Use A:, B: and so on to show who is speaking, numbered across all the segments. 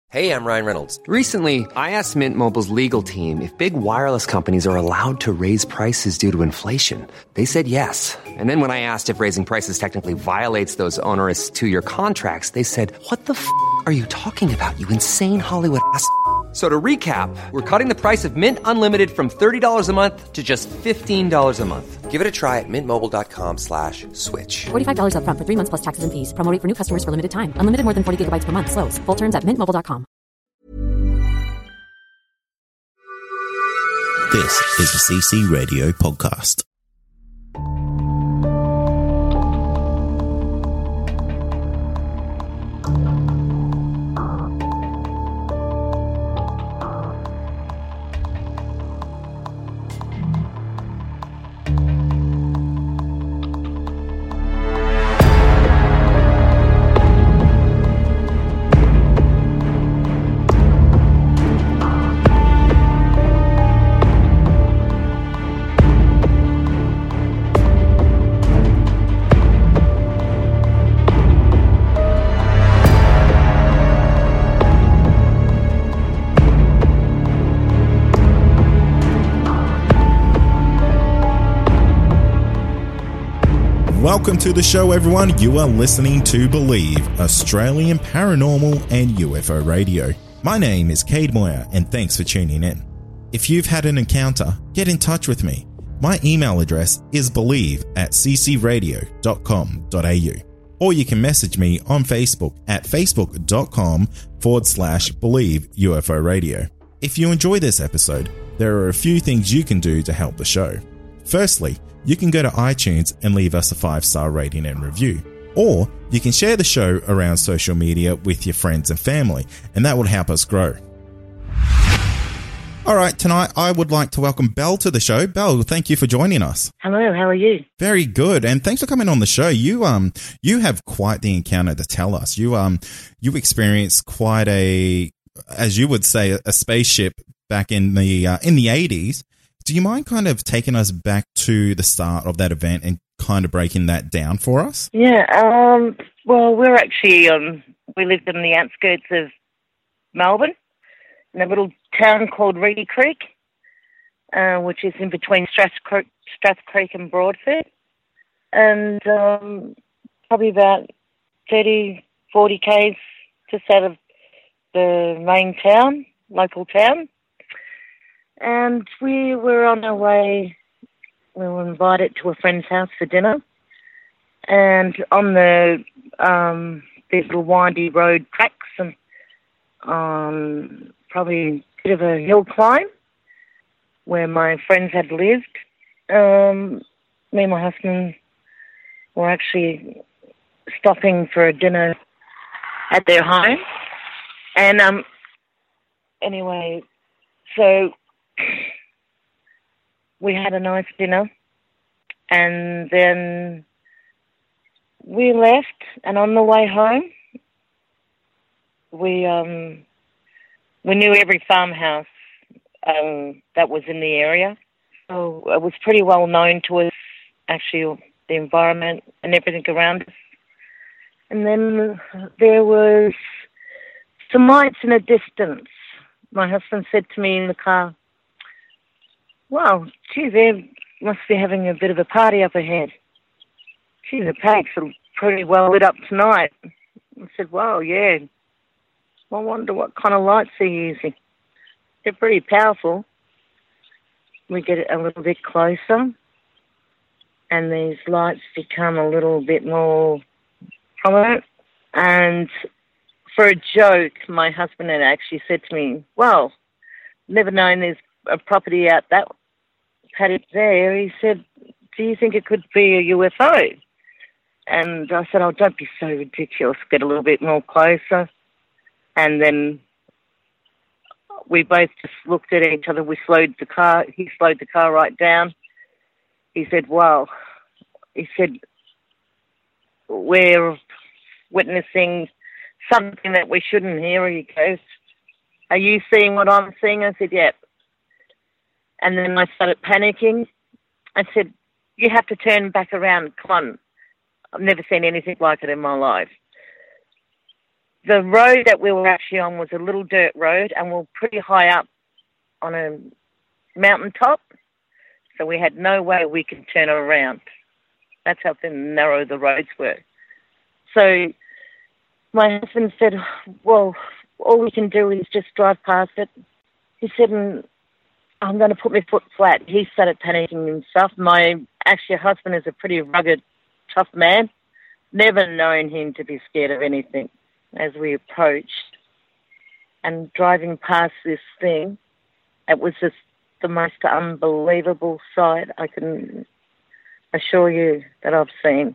A: Hey, I'm Ryan Reynolds.
B: Recently, I asked Mint Mobile's legal team if big wireless companies are allowed to raise prices due to inflation. They said yes. And then when I asked if raising prices technically violates those onerous two-year contracts, they said, "What the f*** are you talking about, you insane Hollywood ass?" So to recap, we're cutting the price of Mint Unlimited from $30 a month to just $15 a month.
A: Give it a try at mintmobile.com/switch.
C: $45 up front for 3 months plus taxes and fees. Promo rate for new customers for limited time. Unlimited more than 40 gigabytes per month. Slows full terms at mintmobile.com.
D: This is the CC Radio podcast. Welcome to the show, everyone. You are listening to Believe, Australian Paranormal and UFO Radio. My name is Cade Moyer, and thanks for tuning in. If you've had an encounter, get in touch with me. My email address is believe@ccradio.com.au, or you can message me on Facebook at facebook.com/Believe UFO Radio. If you enjoy this episode, there are a few things you can do to help the show. Firstly, you can go to iTunes and leave us a 5-star rating and review. Or you can share the show around social media with your friends and family, and that will help us grow. All right, tonight I would like to welcome Belle to the show. Belle, thank you for joining us.
E: Hello, how are you?
D: Very good, and thanks for coming on the show. You have quite the encounter to tell us. You experienced quite a, as you would say, a spaceship back in the 80s. Do you mind kind of taking us back to the start of that event and kind of breaking that down for us?
E: Yeah, well, we're actually, we lived in the outskirts of Melbourne, in a little town called Reedy Creek, which is in between Strath Creek and Broadford, and probably about 30, 40 k's just out of the main town, local town. And we were on our way. We were invited to a friend's house for dinner. And on the these little windy road tracks and probably a bit of a hill climb where my friends had lived, me and my husband were actually stopping for a dinner at their home. And anyway, so we had a nice dinner, and then we left, and on the way home, we knew every farmhouse that was in the area. So it was pretty well known to us, actually, the environment and everything around us. And then there was some lights in the distance. My husband said to me in the car, "Wow, gee, they must be having a bit of a party up ahead. Gee, the pack's are pretty well lit up tonight." I said, "Wow, yeah. I wonder what kind of lights they're using. They're pretty powerful." We get a little bit closer, and these lights become a little bit more prominent. And for a joke, my husband had actually said to me, "Well, never known there's a property out that paddock there." He said, "Do you think it could be a UFO?" And I said, "Oh, don't be so ridiculous. Get a little bit more closer." And then we both just looked at each other. We slowed the car. He slowed the car right down. He said, "Wow." He said, "We're witnessing something that we shouldn't hear." He goes, "Are you seeing what I'm seeing?" I said, "Yep." And then I started panicking. I said, "You have to turn back around. Come on. I've never seen anything like it in my life." the road that we were actually on was a little dirt road, and we were pretty high up on a mountaintop, so we had no way we could turn around. That's how thin and narrow the roads were. So my husband said, well, all we can do is just drive past it. He said, I'm going to put my foot flat. He started panicking himself. My actually husband is a pretty rugged, tough man. Never known him to be scared of anything. As we approached and driving past this thing, it was just the most unbelievable sight I can assure you that I've seen.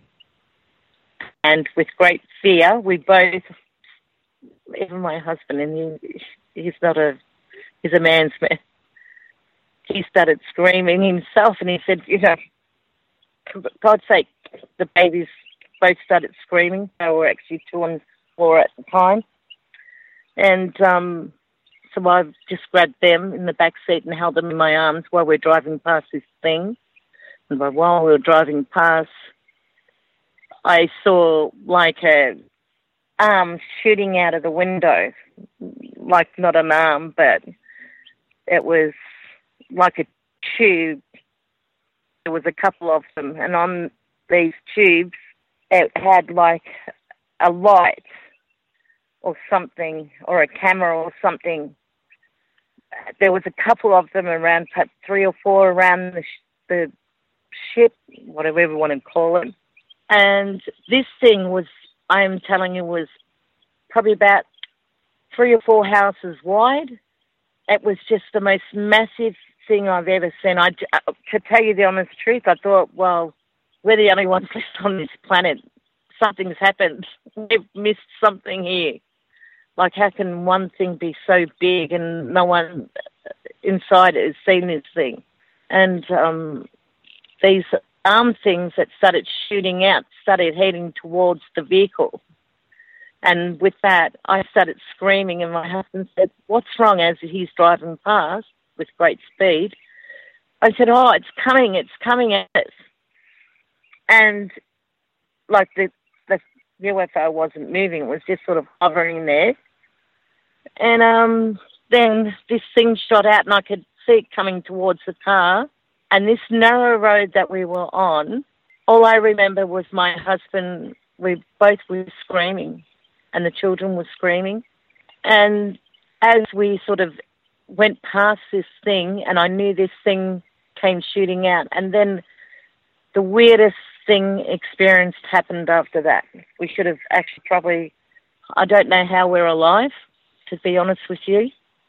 E: And with great fear, we both, even my husband, and he's a man's man, he started screaming himself, and he said, for God's sake, the babies both started screaming. They were actually 2 and 4 at the time. And so I just grabbed them in the back seat and held them in my arms while we're driving past this thing. And while we were driving past, I saw like a arm shooting out of the window, like not an arm, but it was like a tube. There was a couple of them, and on these tubes, it had like a light or something, or a camera or something. There was a couple of them around, perhaps 3 or 4 around the ship, whatever you want to call it. And this thing was, I'm telling you, was probably about 3 or 4 houses wide. It was just the most massive thing I've ever seen. To tell you the honest truth, I thought, well, we're the only ones left on this planet. Something's happened. We've missed something here. Like, how can one thing be so big and no one inside has seen this thing? And these arm things that started shooting out started heading towards the vehicle. And with that, I started screaming, and my husband said, what's wrong, as he's driving past with great speed. I said, oh, it's coming at us. And like the UFO wasn't moving, it was just sort of hovering there. And then this thing shot out, and I could see it coming towards the car. And this narrow road that we were on, all I remember was my husband, we both were screaming, and the children were screaming. And as we sort of went past this thing, and I knew this thing came shooting out, and then the weirdest thing experienced happened after that. We should have actually probably, I don't know how we're alive, to be honest with you.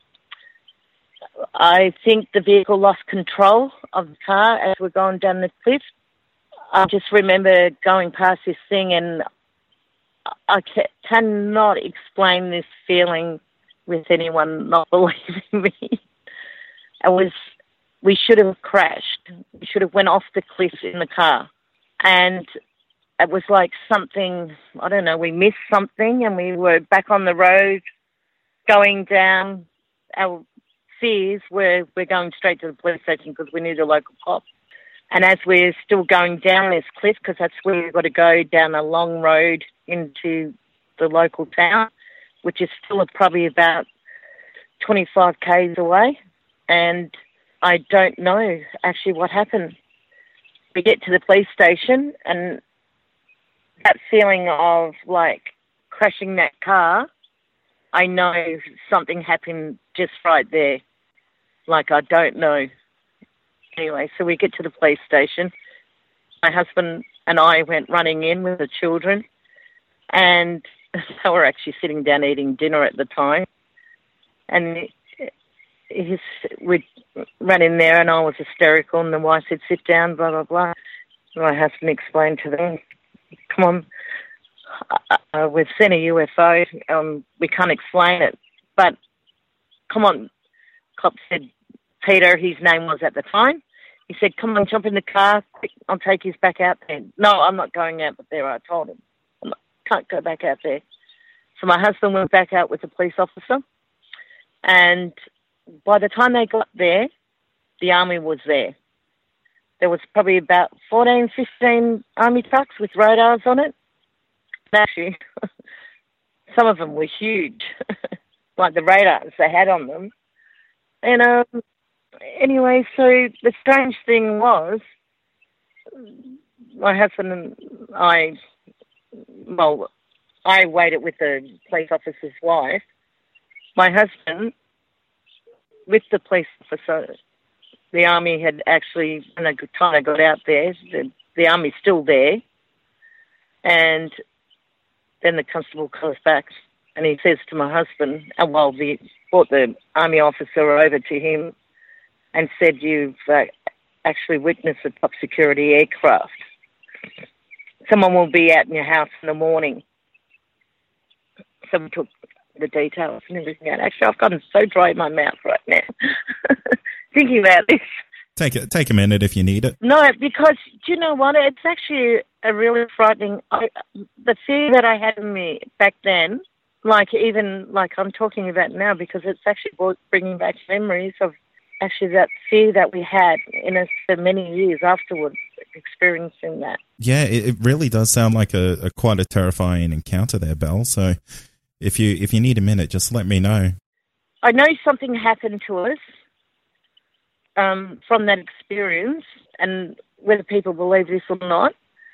E: I think the vehicle lost control of the car as we're going down the cliff. I just remember going past this thing, and I cannot explain this feeling with anyone not believing me. We should have crashed. We should have went off the cliff in the car. And it was like something, I don't know, we missed something, and we were back on the road going down. Our fears were we're going straight to the police station because we knew the local cop. And as we're still going down this cliff, because that's where we've got to go down a long road into the local town, which is still probably about 25 k's away. And I don't know actually what happened. We get to the police station, and that feeling of like crashing that car, I know something happened just right there. Like, I don't know. Anyway, so we get to the police station. My husband and I went running in with the children, and they were actually sitting down eating dinner at the time. And we ran in there, and I was hysterical, and the wife said, sit down, blah, blah, blah. And my husband explained to them, come on, we've seen a UFO, we can't explain it, but come on. Cop said, Peter, his name was at the time, he said, come on, jump in the car, quick, I'll take you back out there. No, I'm not going out there, I told him. I can't go back out there. So my husband went back out with the police officer, and by the time they got there, the army was there. There was probably about 14, 15 army trucks with radars on it. And actually, some of them were huge, like the radars they had on them. And anyway, so the strange thing was, my husband and I waited with the police officer's wife. My husband, with the police officer, the army had actually, when they kind of got out there, the army's still there. And then the constable comes back and he says to my husband, brought the army officer over to him and said, you've actually witnessed a top security aircraft. Someone will be out in your house in the morning. So we took the details and everything out. Actually, I've gotten so dry in my mouth right now thinking about this.
D: Take a minute if you need it.
E: No, because do you know what? It's actually a really frightening. The fear that I had in me back then, like I'm talking about now, because it's actually bringing back memories of actually that fear that we had in us for many years afterwards, experiencing that.
D: Yeah, it really does sound like a quite a terrifying encounter there, Belle. So if you need a minute, just let me know.
E: I know something happened to us from that experience, and whether people believe this or not,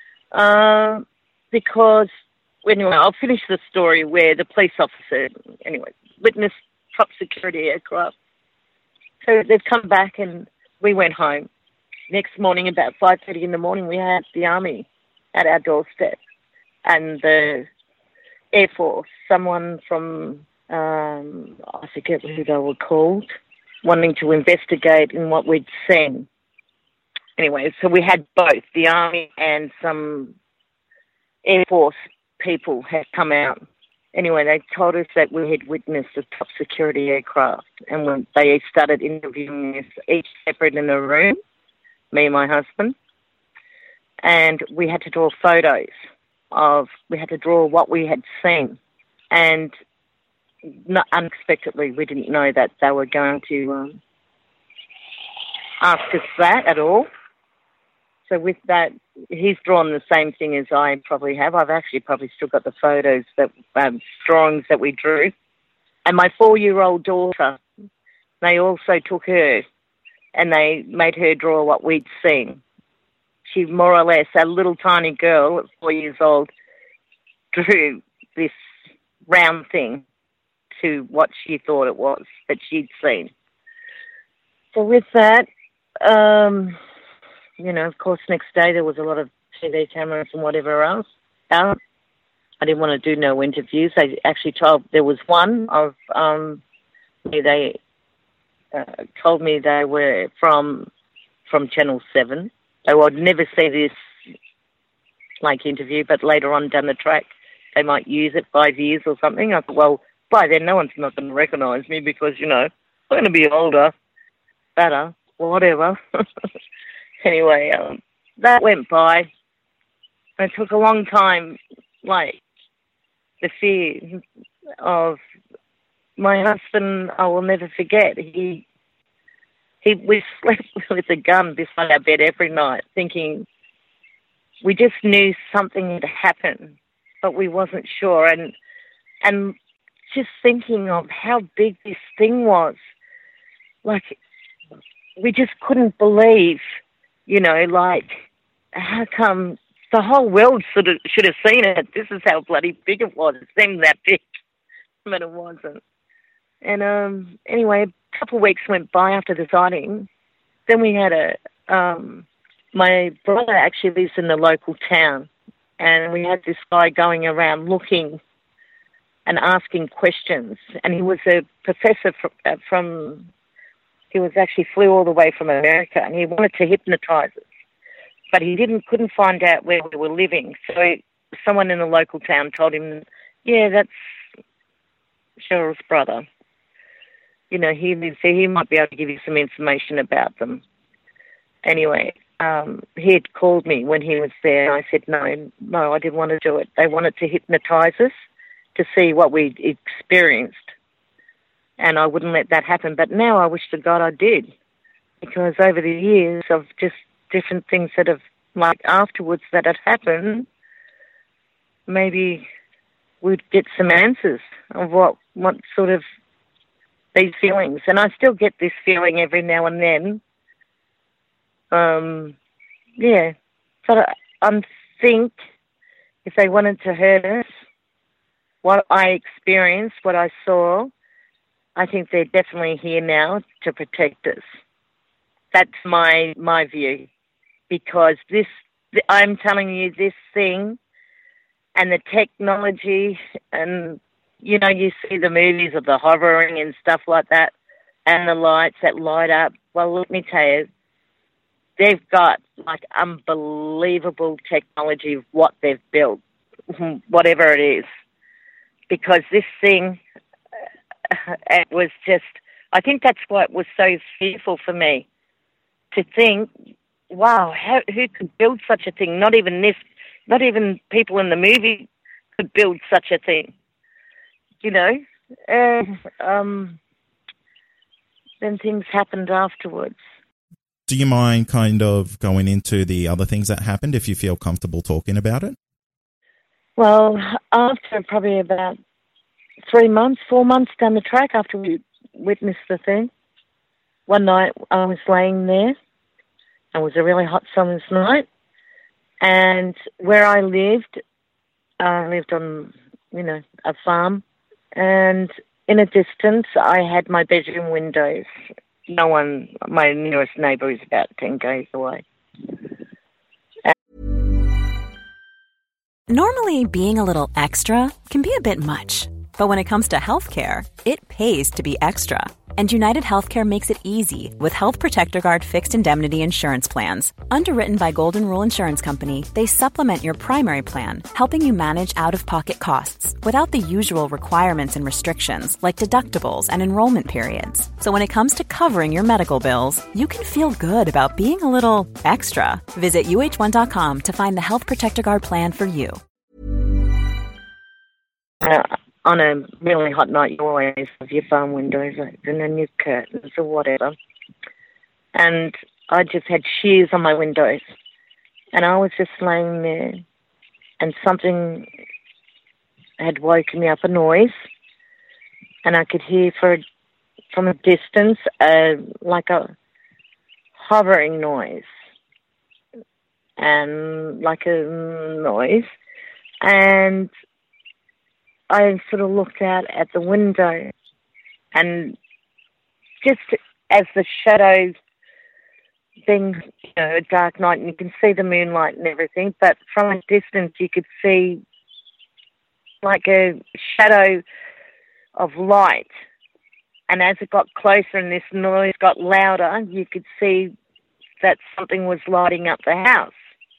E: because anyway, I'll finish the story where the police officer, witnessed top security aircraft. So they've come back and we went home. Next morning, about 5:30 in the morning, we had the army at our doorstep and the Air Force, someone from, I forget who they were called, wanting to investigate in what we'd seen. Anyway, so we had both, the army and some Air Force people had come out. Anyway, they told us that we had witnessed a top security aircraft, and when they started interviewing us each separate in a room, me and my husband, and we had to draw photos we had to draw what we had seen, and unexpectedly, we didn't know that they were going to ask us that at all. So with that, he's drawn the same thing as I probably have. I've actually probably still got the photos, drawings that we drew. And my 4-year-old daughter, they also took her and they made her draw what we'd seen. She more or less, a little tiny girl at 4 years old, drew this round thing to what she thought it was that she'd seen. So with that, of course, next day there was a lot of TV cameras and whatever else out. I didn't want to do no interviews. They actually there was one of, they told me they were from Channel 7. They would never see this, interview, but later on down the track, they might use it 5 years or something. I thought, well, by then no one's not going to recognise me because, I'm going to be older, better, whatever. Anyway, that went by. It took a long time, the fear of my husband, I will never forget. We slept with a gun beside our bed every night, thinking we just knew something had happened, but we wasn't sure. And just thinking of how big this thing was, we just couldn't believe. How come the whole world should have seen it? This is how bloody big it was. It seemed that big, but it wasn't. And anyway, a couple of weeks went by after the sighting. Then we had my brother actually lives in the local town, and we had this guy going around looking and asking questions. And he was a professor he was actually flew all the way from America, and he wanted to hypnotise us, but he couldn't find out where we were living. So someone in the local town told him, yeah, that's Cheryl's brother. He lives there. He might be able to give you some information about them. Anyway, he had called me when he was there, and I said, no, I didn't want to do it. They wanted to hypnotise us to see what we'd experienced. And I wouldn't let that happen. But now I wish to God I did, because over the years of just different things that have, afterwards that had happened, maybe we'd get some answers of what sort of these feelings. And I still get this feeling every now and then. Yeah. So I think if they wanted to hurt us, what I experienced, what I saw, I think they're definitely here now to protect us. That's my view. Because I'm telling you, this thing and the technology, and, you know, you see the movies of the hovering and stuff like that, and the lights that light up. Well, let me tell you, they've got, like, unbelievable technology of what they've built, whatever it is. Because this thing, it was just, I think that's what was so fearful for me, to think, wow, who could build such a thing? Not even people in the movie could build such a thing, you know? Then things happened afterwards.
D: Do you mind kind of going into the other things that happened if you feel comfortable talking about it?
E: Well, after probably about 4 months down the track after we witnessed the thing, one night I was laying there. It was a really hot summer's night. And where I lived on, you know, a farm. And in a distance, I had my bedroom windows. No one, my nearest neighbour is about 10 k's away.
C: Normally, being a little extra can be a bit much. But when it comes to healthcare, it pays to be extra. And United Healthcare makes it easy with Health Protector Guard fixed indemnity insurance plans. Underwritten by Golden Rule Insurance Company, they supplement your primary plan, helping you manage out-of-pocket costs without the usual requirements and restrictions like deductibles and enrollment periods. So when it comes to covering your medical bills, you can feel good about being a little extra. Visit uh1.com to find the Health Protector Guard plan for you.
E: On a really hot night, you always have your farm windows open and your curtains or whatever. And I just had shears on my windows. And I was just laying there, and something had woken me up, a noise. And I could hear from a distance like a hovering noise. And like a noise. And I sort of looked out at the window, and just as the shadows, being, you know, a dark night, and you can see the moonlight and everything, but from a distance you could see like a shadow of light. And as it got closer and this noise got louder, you could see that something was lighting up the house.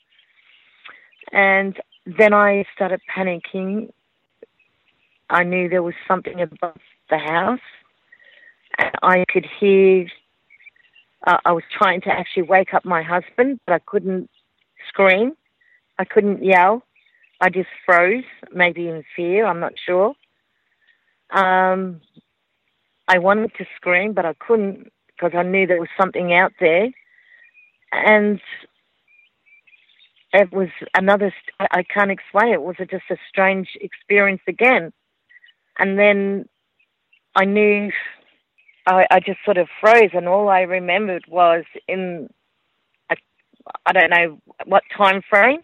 E: And then I started panicking. I knew there was something above the house. And I could hear, I was trying to actually wake up my husband, but I couldn't scream. I couldn't yell. I just froze, maybe in fear, I'm not sure. I wanted to scream, but I couldn't because I knew there was something out there. And it was I can't explain it. It was just a strange experience again. And then I knew, I just sort of froze, and all I remembered was I don't know what time frame,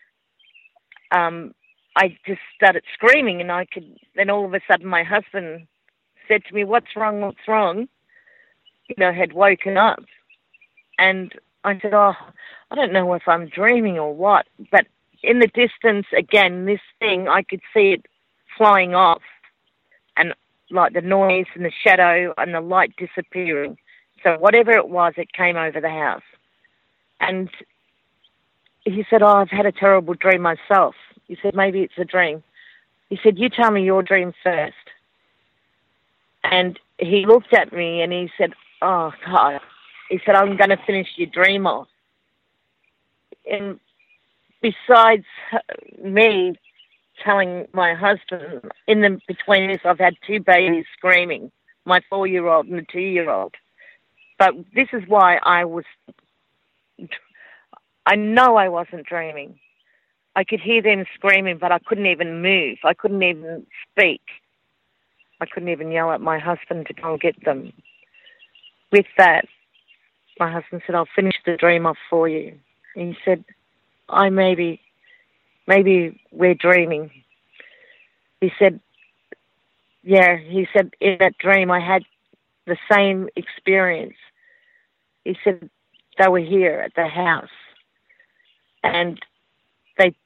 E: I just started screaming, and then all of a sudden my husband said to me, what's wrong? You know, had woken up. And I said, I don't know if I'm dreaming or what, but in the distance, again, this thing, I could see it flying off. And like the noise and the shadow and the light disappearing. So whatever it was, it came over the house. And he said, I've had a terrible dream myself. He said, maybe it's a dream. He said, you tell me your dream first. And he looked at me and he said, oh, God. He said, I'm going to finish your dream off. And besides me telling my husband, between this, I've had 2 babies screaming, my 4-year-old and the 2-year-old. But this is why I know I wasn't dreaming. I could hear them screaming, but I couldn't even move. I couldn't even speak. I couldn't even yell at my husband to go and get them. With that, my husband said, I'll finish the dream off for you. And he said, maybe we're dreaming. He said, yeah, he said, in that dream I had the same experience. He said they were here at the house and they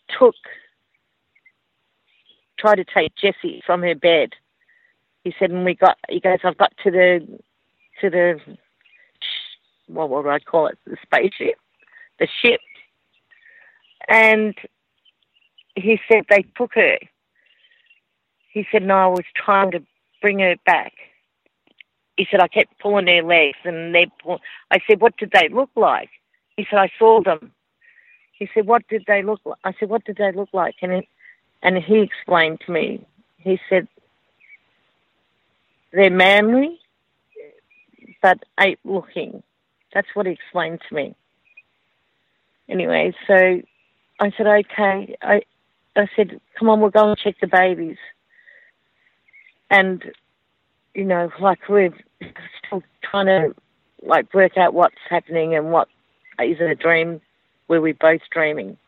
E: tried to take Jessie from her bed. He said, and he goes, I've got to the, what would I call it, the spaceship, the ship. And he said they took her. He said, no, I was trying to bring her back. He said, I kept pulling her legs and I said, what did they look like? He said, I saw them. He said, what did they look like? I said, what did they look like? And he explained to me. He said, they're manly, but ape looking. That's what he explained to me. Anyway, so I said, okay. I said, come on, we'll go and check the babies. And, you know, like we're still trying to, like, work out what's happening and what is it a dream, were we both dreaming.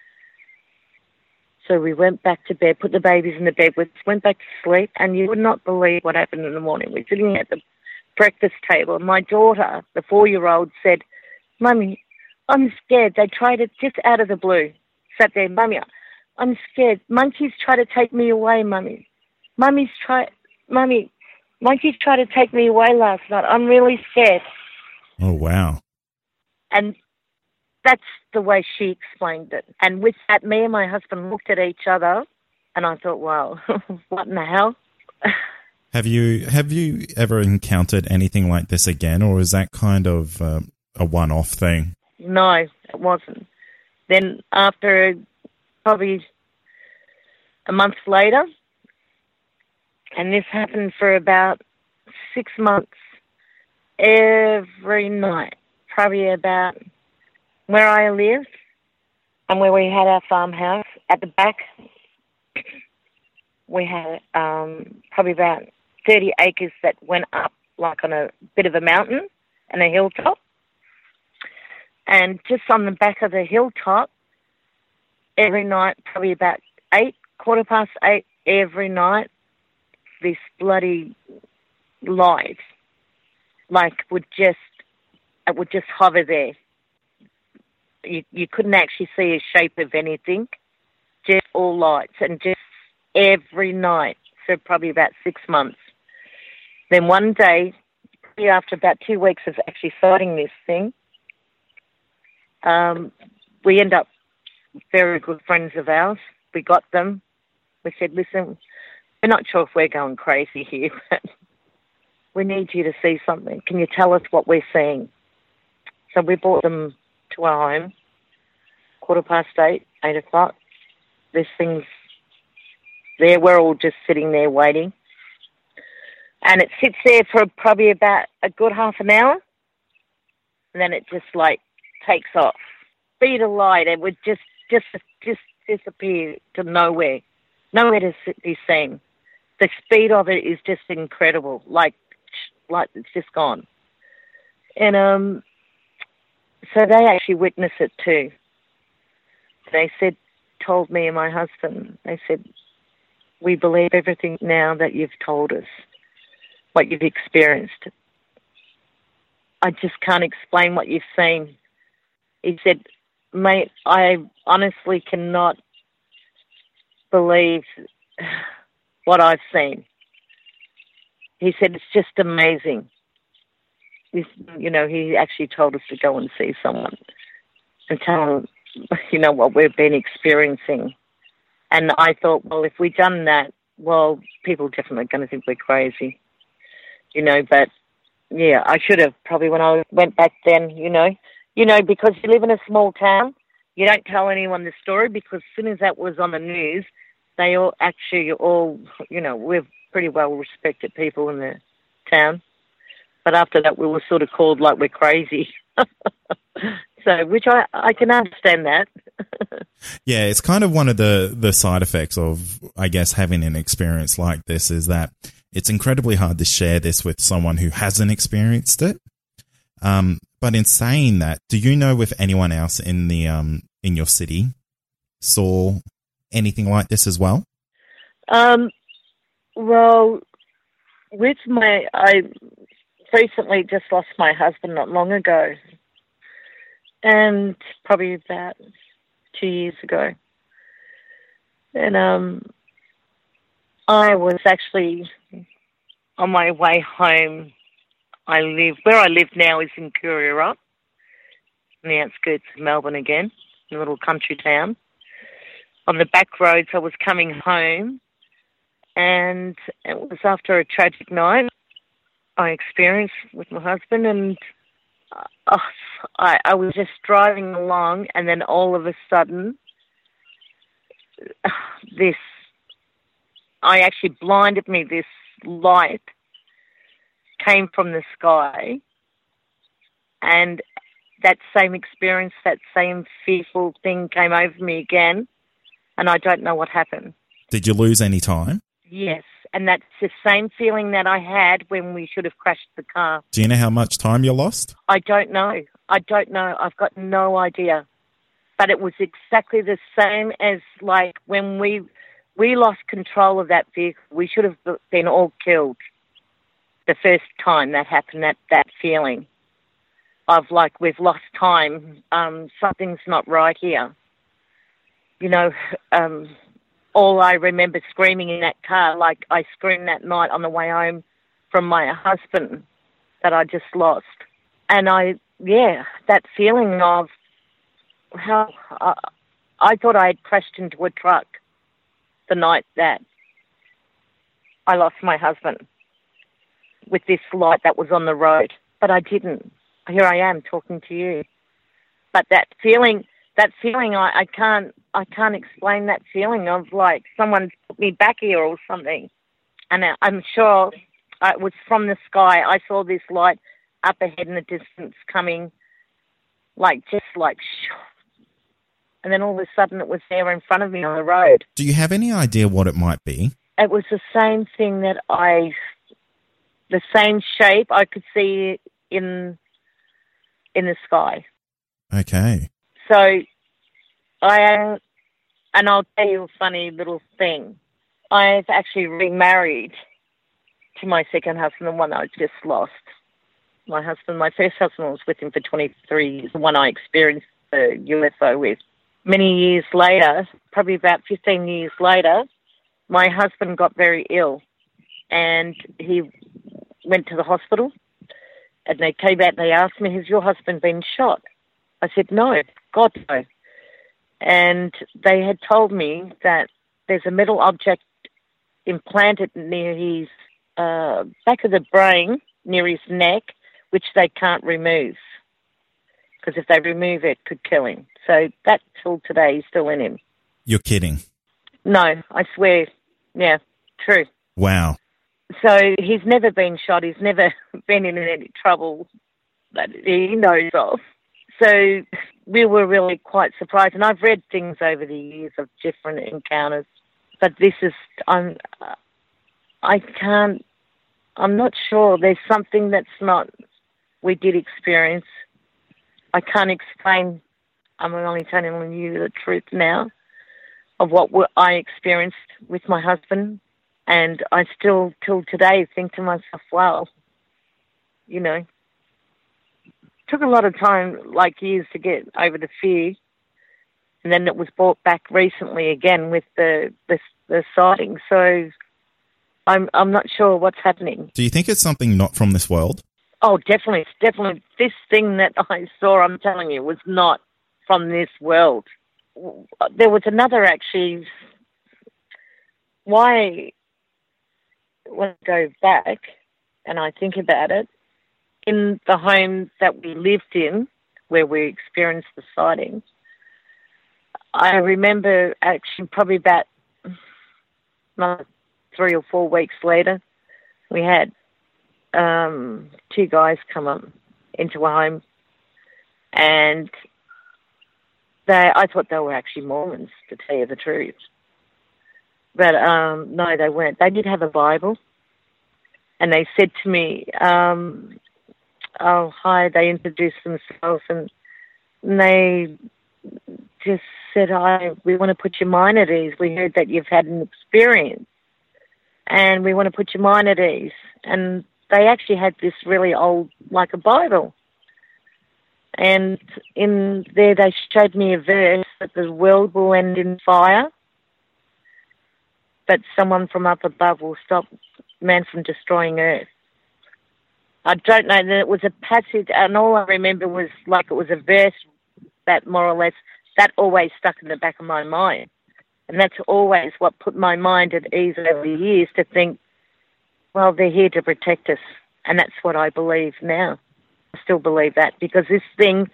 E: So we went back to bed, put the babies in the bed, went back to sleep, and you would not believe what happened in the morning. We're sitting at the breakfast table, and my daughter, the 4-year-old, said, Mummy, I'm scared. They tried it just out of the blue. Sat there, Mummy, I'm scared. Monkeys try to take me away, Mummy. Monkeys try to take me away last night. I'm really scared.
D: Oh, wow.
E: And that's the way she explained it. And with that, me and my husband looked at each other, and I thought, wow, what in the hell?
D: Have you ever encountered anything like this again, or is that kind of a one-off thing?
E: No, it wasn't. Then after probably a month later, and this happened for about 6 months, every night, probably about where I lived and where we had our farmhouse at the back, we had probably about 30 acres that went up like on a bit of a mountain and a hilltop. And just on the back of the hilltop, every night, probably about 8:15, every night, this bloody light, like, would just hover there. You couldn't actually see a shape of anything, just all lights, and just every night for probably about 6 months. Then one day, after about 2 weeks of actually sighting this thing, we end up very good friends of ours. We got them. We said, listen, we're not sure if we're going crazy here, but we need you to see something. Can you tell us what we're seeing? So we brought them to our home, 8:15, 8 o'clock. This thing's there. We're all just sitting there waiting. And it sits there for probably about a good half an hour. And then it just, like, takes off. Speed of light, it would just disappear to nowhere. Nowhere to be seen. The speed of it is just incredible. Like it's just gone. And so they actually witnessed it too. They told me and my husband, they said, we believe everything now that you've told us, what you've experienced. I just can't explain what you've seen. He said, mate, I honestly cannot believe what I've seen. He said, it's just amazing. He actually told us to go and see someone and tell them, what we've been experiencing. And I thought, well, if we'd done that, well, people are definitely going to think we're crazy, but yeah, I should have probably when I went back then, because you live in a small town, you don't tell anyone the story because as soon as that was on the news, they all we're pretty well respected people in the town. But after that, we were sort of called like we're crazy. So, which I can understand that.
D: Yeah, it's kind of one of the side effects of, I guess, having an experience like this is that it's incredibly hard to share this with someone who hasn't experienced it. But in saying that, do you know if anyone else in the in your city saw anything like this as well?
E: Well, I recently just lost my husband not long ago, and probably about 2 years ago. And I was actually on my way home. Where I live now is in Coorabra, on the outskirts of Melbourne again, in a little country town. On the back roads, I was coming home, and it was after a tragic night I experienced with my husband, and I was just driving along, and then all of a sudden, I actually blinded me, this light came from the sky, and that same experience, that same fearful thing came over me again, and I don't know what happened.
D: Did you lose any time?
E: Yes, and that's the same feeling that I had when we should have crashed the car.
D: Do you know how much time you lost?
E: I don't know. I've got no idea. But it was exactly the same as like when we lost control of that vehicle. We should have been all killed. The first time that happened, that feeling of like we've lost time, something's not right here. You know, all I remember screaming in that car, like I screamed that night on the way home from my husband that I just lost. And that feeling of how I thought I had crashed into a truck the night that I lost my husband with this light that was on the road. But I didn't. Here I am talking to you. But that feeling, I can't explain that feeling of like someone put me back here or something. And I'm sure it was from the sky. I saw this light up ahead in the distance coming, and then all of a sudden it was there in front of me on the road.
D: Do you have any idea what it might be?
E: It was the same thing the same shape I could see in the sky.
D: Okay.
E: So and I'll tell you a funny little thing. I've actually remarried to my second husband, the one I just lost. My first husband was with him for 23 years, the one I experienced the UFO with. Many years later, probably about 15 years later, my husband got very ill and he went to the hospital, and they came out and they asked me, has your husband been shot? I said, no, God, no. And they had told me that there's a metal object implanted near his back of the brain, near his neck, which they can't remove, because if they remove it, it could kill him. So that till today is still in him.
D: You're kidding? No,
E: I swear. Yeah, true.
D: Wow.
E: So he's never been shot. He's never been in any trouble that he knows of. So we were really quite surprised. And I've read things over the years of different encounters, but this is, I'm not sure. There's something that's not, we did experience. I can't explain. I'm only telling you the truth now of what I experienced with my husband. And I still, till today, think to myself, wow, you know, took a lot of time, like years, to get over the fear. And then it was brought back recently again with the sighting. So I'm not sure what's happening.
D: Do you think it's something not from this world?
E: Oh, definitely. It's definitely. This thing that I saw, I'm telling you, was not from this world. There was another, actually, when I go back and I think about it, in the home that we lived in, where we experienced the sighting, I remember actually probably about 3 or 4 weeks later, we had 2 guys come up into our home, and I thought they were actually Mormons, to tell you the truth. But no, they weren't. They did have a Bible. And they said to me, oh, hi, they introduced themselves, and they just said, we want to put your mind at ease. We heard that you've had an experience, and we want to put your mind at ease. And they actually had this really old, like a Bible. And in there they showed me a verse that the world will end in fire, but someone from up above will stop man from destroying Earth. I don't know, that it was a passage, and all I remember was like it was a verse that more or less, that always stuck in the back of my mind. And that's always what put my mind at ease over the years, to think, well, they're here to protect us. And that's what I believe now. I still believe that, because this thing,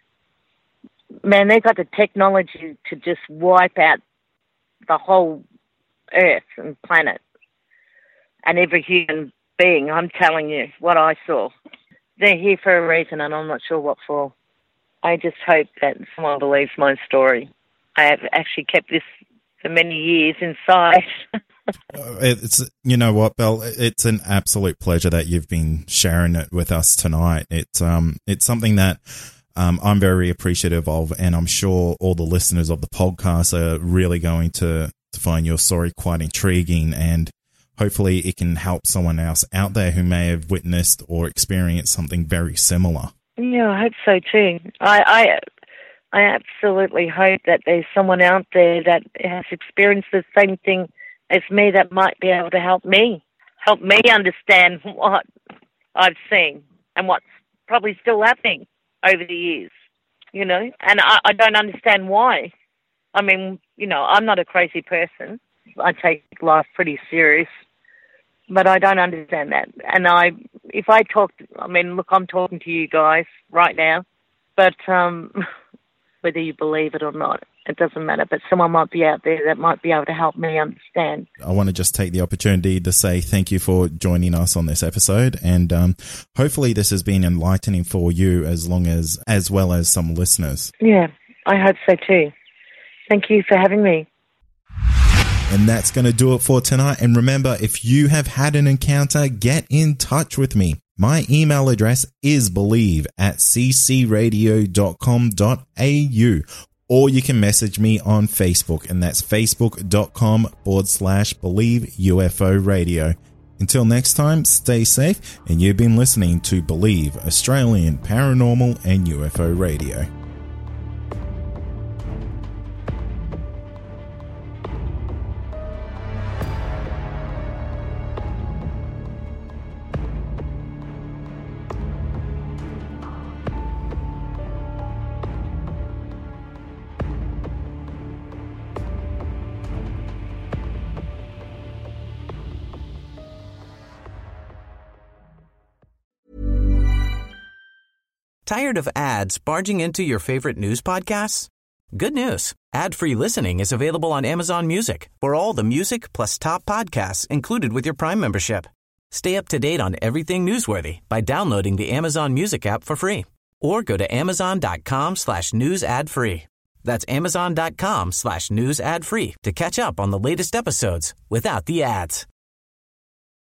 E: man, they've got the technology to just wipe out the whole Earth and planet and every human being. I'm telling you what I saw. They're here for a reason, and I'm not sure what for. I just hope that someone believes my story. I have actually kept this for many years inside.
D: It's, you know what, Belle, it's an absolute pleasure that you've been sharing it with us tonight. It's something that I'm very appreciative of, and I'm sure all the listeners of the podcast are really going to find your story quite intriguing, and hopefully it can help someone else out there who may have witnessed or experienced something very similar.
E: Yeah, I hope so too. I absolutely hope that there's someone out there that has experienced the same thing as me that might be able to help me understand what I've seen and what's probably still happening over the years, you know. And I don't understand why. I mean, you know, I'm not a crazy person. I take life pretty serious, but I don't understand that. And if I talk, I mean, look, I'm talking to you guys right now, but whether you believe it or not, it doesn't matter. But someone might be out there that might be able to help me understand.
D: I want to just take the opportunity to say thank you for joining us on this episode, and hopefully this has been enlightening for you as well as some listeners.
E: Yeah, I hope so too. Thank you for having me.
D: And that's going to do it for tonight. And remember, if you have had an encounter, get in touch with me. My email address is believe@ccradio.com.au, or you can message me on Facebook, and that's facebook.com/Believe UFO Radio. Until next time, stay safe, and you've been listening to Believe, Australian Paranormal and UFO Radio.
F: Tired of ads barging into your favorite news podcasts? Good news. Ad-free listening is available on Amazon Music for all the music plus top podcasts included with your Prime membership. Stay up to date on everything newsworthy by downloading the Amazon Music app for free, or go to amazon.com/news ad free. That's amazon.com/news ad free to catch up on the latest episodes without the ads.